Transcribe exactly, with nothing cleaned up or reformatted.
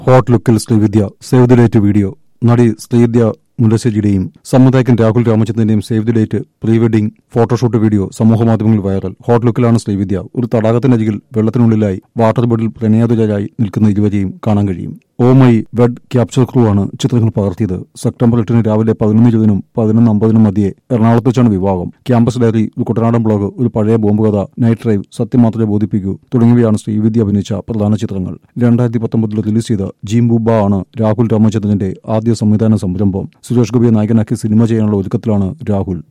Hot ലുക്കിൽ Srividya save the date video. നടി ശ്രീവിദ്യ മുല്ലശ്ശേരിയുടെയും സംവിധായകൻ രാഹുൽ രാമചന്ദ്രന്റെയും save the date pre wedding photoshoot video സമൂഹമാധ്യമങ്ങളിൽ വൈറൽ. ഹോട്ട് ലുക്കിലാണ് ശ്രീവിദ്യ. ഒരു തടാകത്തിനരികിൽ വെള്ളത്തിനുള്ളിലായി വാട്ടർ ബോട്ടിൽ പ്രണയാതുരായി നിൽക്കുന്ന ഇരുവരെയും കാണാൻ കഴിയും. Oh my wed capture crew ആണ് ചിത്രങ്ങൾ പകർത്തിയത്. സെപ്റ്റംബർ എട്ടിന് രാവിലെ പതിനൊന്ന് ഇരുപതിനും പതിനൊന്ന് അമ്പതിനും മധ്യേ എറണാകുളത്ത് വെച്ചാണ് വിവാഹം. ക്യാമ്പസ് ഡയറി, ഒരു കുട്ടനാടൻ ബ്ലോഗ്, ഒരു പഴയ ബോംബ് കഥ, നൈറ്റ് ഡ്രൈവ്, സത്യം മാത്രമേ ബോധിപ്പിക്കൂ തുടങ്ങിയവയാണ് ശ്രീവിദ്യ അഭിനയിച്ച പ്രധാന ചിത്രങ്ങൾ. രണ്ടായിരത്തി പത്തൊമ്പതിൽ റിലീസ് ചെയ്ത ജീംബൂബ ആണ് രാഹുൽ രാമചന്ദ്രന്റെ ആദ്യ സംവിധാന സംരംഭം. സുരേഷ് ഗോപിയെ നായകനാക്കി സിനിമ ചെയ്യാനുള്ള ഒരുക്കത്തിലാണ് രാഹുൽ.